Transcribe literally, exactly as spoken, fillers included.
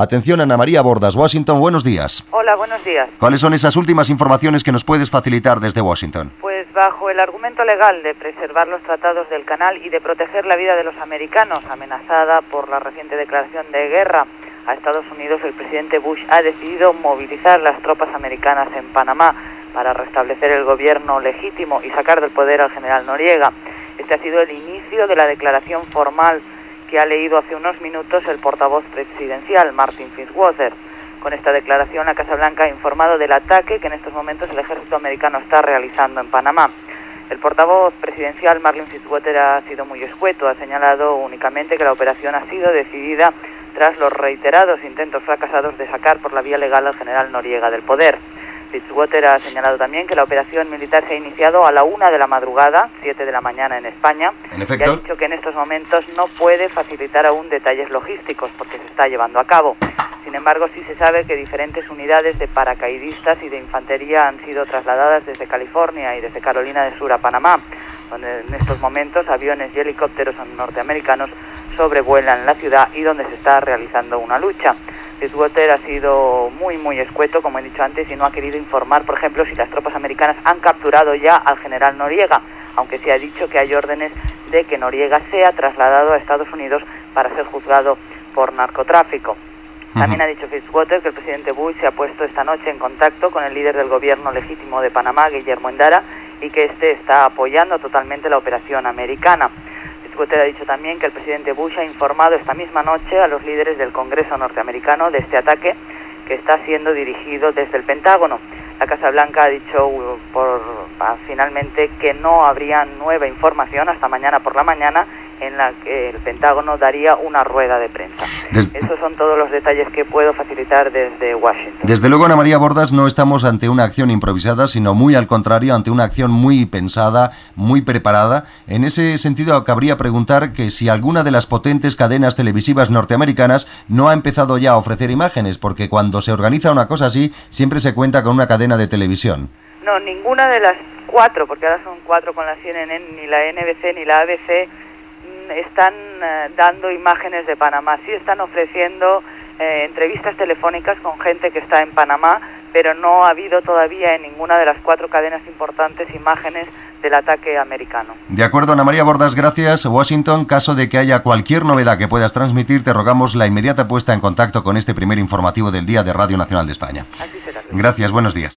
Atención, Ana María Bordas, Washington, buenos días. Hola, buenos días. ¿Cuáles son esas últimas informaciones que nos puedes facilitar desde Washington? Pues bajo el argumento legal de preservar los tratados del canal y de proteger la vida de los americanos, amenazada por la reciente declaración de guerra a Estados Unidos, el presidente Bush ha decidido movilizar las tropas americanas en Panamá para restablecer el gobierno legítimo y sacar del poder al general Noriega. Este ha sido el inicio de la declaración formal que ha leído hace unos minutos el portavoz presidencial, Martin Fitzwater. Con esta declaración, la Casa Blanca ha informado del ataque que en estos momentos el ejército americano está realizando en Panamá. El portavoz presidencial, Martin Fitzwater, ha sido muy escueto, ha señalado únicamente que la operación ha sido decidida tras los reiterados intentos fracasados de sacar por la vía legal al general Noriega del poder. Fitzwater ha señalado también que la operación militar se ha iniciado a la una de la madrugada, siete de la mañana en España, en efecto, y ha dicho que en estos momentos no puede facilitar aún detalles logísticos porque se está llevando a cabo. Sin embargo, sí se sabe que diferentes unidades de paracaidistas y de infantería han sido trasladadas desde California y desde Carolina del Sur a Panamá, donde en estos momentos aviones y helicópteros norteamericanos sobrevuelan la ciudad y donde se está realizando una lucha. Fitzwater ha sido muy, muy escueto, como he dicho antes, y no ha querido informar, por ejemplo, si las tropas americanas han capturado ya al general Noriega, aunque se ha dicho que hay órdenes de que Noriega sea trasladado a Estados Unidos para ser juzgado por narcotráfico. También ha dicho Fitzwater que el presidente Bush se ha puesto esta noche en contacto con el líder del gobierno legítimo de Panamá, Guillermo Endara, y que este está apoyando totalmente la operación americana. Fitzwater ha dicho también que el presidente Bush ha informado esta misma noche a los líderes del Congreso norteamericano de este ataque que está siendo dirigido desde el Pentágono. La Casa Blanca ha dicho uh, por, uh, finalmente que no habría nueva información hasta mañana por la mañana, en la que el Pentágono daría una rueda de prensa. Des... Esos son todos los detalles que puedo facilitar desde Washington. Desde luego, Ana María Bordas, no estamos ante una acción improvisada, sino muy al contrario, ante una acción muy pensada, muy preparada. En ese sentido, cabría preguntar que si alguna de las potentes cadenas televisivas norteamericanas no ha empezado ya a ofrecer imágenes, porque cuando se organiza una cosa así, siempre se cuenta con una cadena de televisión. No, ninguna de las cuatro, porque ahora son cuatro con la C N N, ni la N B C ni la A B C, están eh, dando imágenes de Panamá. Sí están ofreciendo eh, entrevistas telefónicas con gente que está en Panamá, pero no ha habido todavía en ninguna de las cuatro cadenas importantes imágenes del ataque americano. De acuerdo, Ana María Bordas, gracias. Washington, caso de que haya cualquier novedad que puedas transmitir, te rogamos la inmediata puesta en contacto con este primer informativo del día de Radio Nacional de España. Así será. Gracias, buenos días.